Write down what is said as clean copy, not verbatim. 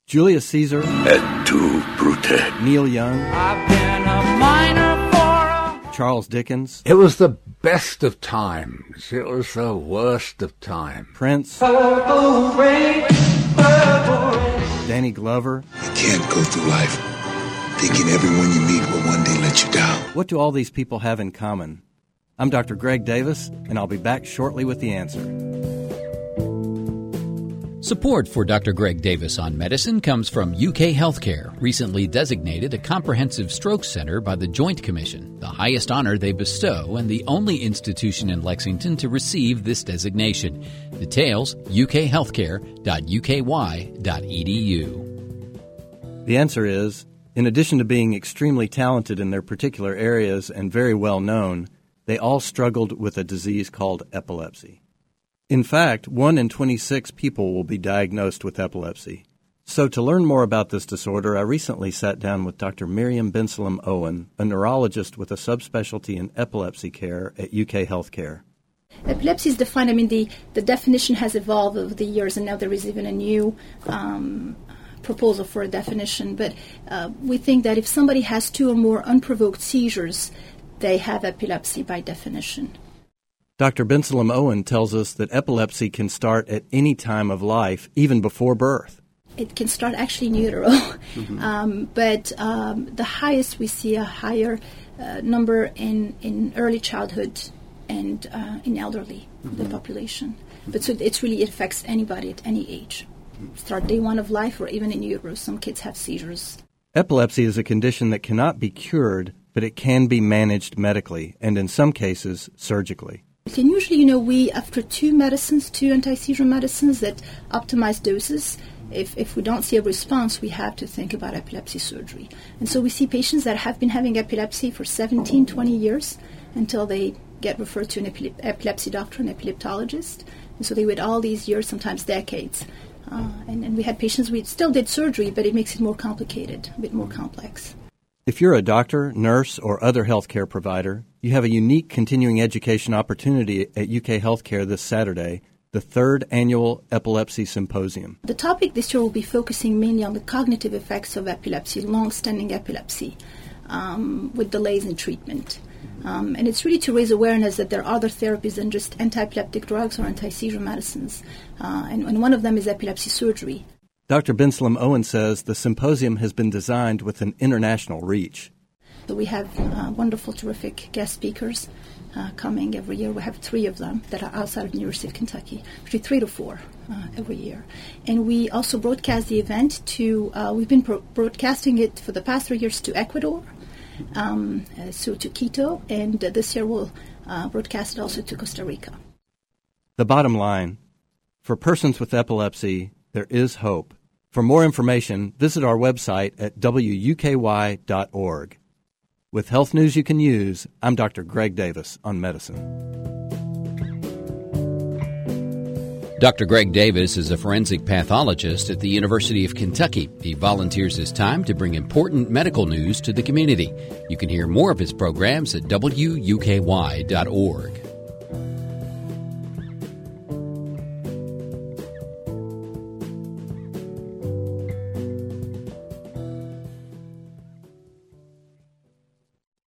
Julius Caesar, Et tu, Brute. Neil Young, I've been a miner for Charles Dickens, It was the best of times. It was the worst of times. Prince, Purple Rain, Purple Rain. Danny Glover. You can't go through life thinking everyone you meet will one day let you down. What do all these people have in common? I'm Dr. Greg Davis, and I'll be back shortly with the answer. Support for Dr. Greg Davis on Medicine comes from UK Healthcare, recently designated a comprehensive stroke center by the Joint Commission, the highest honor they bestow and the only institution in Lexington to receive this designation. Details, ukhealthcare.uky.edu. The answer is, in addition to being extremely talented in their particular areas and very well known, they all struggled with a disease called epilepsy. In fact, 1 in 26 people will be diagnosed with epilepsy. So to learn more about this disorder, I recently sat down with Dr. Miriam Bensalem Owen, a neurologist with a subspecialty in epilepsy care at UK Healthcare. Epilepsy is defined, the definition has evolved over the years, and now there is even a new proposal for a definition. But we think that if somebody has 2 or more unprovoked seizures, they have epilepsy by definition. Dr. Bensalem Owen tells us that epilepsy can start at any time of life, even before birth. It can start actually in utero, but the highest we see a higher number in early childhood and in elderly the population. But so it affects anybody at any age. Start day 1 of life or even in utero. Some kids have seizures. Epilepsy is a condition that cannot be cured, but it can be managed medically and in some cases surgically. And usually, we, after 2 anti-seizure medicines that optimize doses, if we don't see a response, we have to think about epilepsy surgery. And so we see patients that have been having epilepsy for 17, 20 years until they get referred to an epilepsy doctor, an epileptologist. And so they wait all these years, sometimes decades. And we had patients, we still did surgery, but it makes it more complicated, a bit more complex. If you're a doctor, nurse, or other healthcare provider, you have a unique continuing education opportunity at UK Healthcare this Saturday, the 3rd Annual Epilepsy Symposium. The topic this year will be focusing mainly on the cognitive effects of epilepsy, long-standing epilepsy, with delays in treatment. And it's really to raise awareness that there are other therapies than just anti-epileptic drugs or anti-seizure medicines. And one of them is epilepsy surgery. Dr. Bensalem Owen says the symposium has been designed with an international reach. So we have wonderful, terrific guest speakers coming every year. We have 3 of them that are outside of the University of Kentucky, actually 3 to 4 every year. And we also broadcast the event to, we've been broadcasting it for the past 3 years to Ecuador, so to Quito, and this year we'll broadcast it also to Costa Rica. The bottom line, for persons with epilepsy, there is hope. For more information, visit our website at wuky.org. With health news you can use, I'm Dr. Greg Davis on Medicine. Dr. Greg Davis is a forensic pathologist at the University of Kentucky. He volunteers his time to bring important medical news to the community. You can hear more of his programs at wuky.org.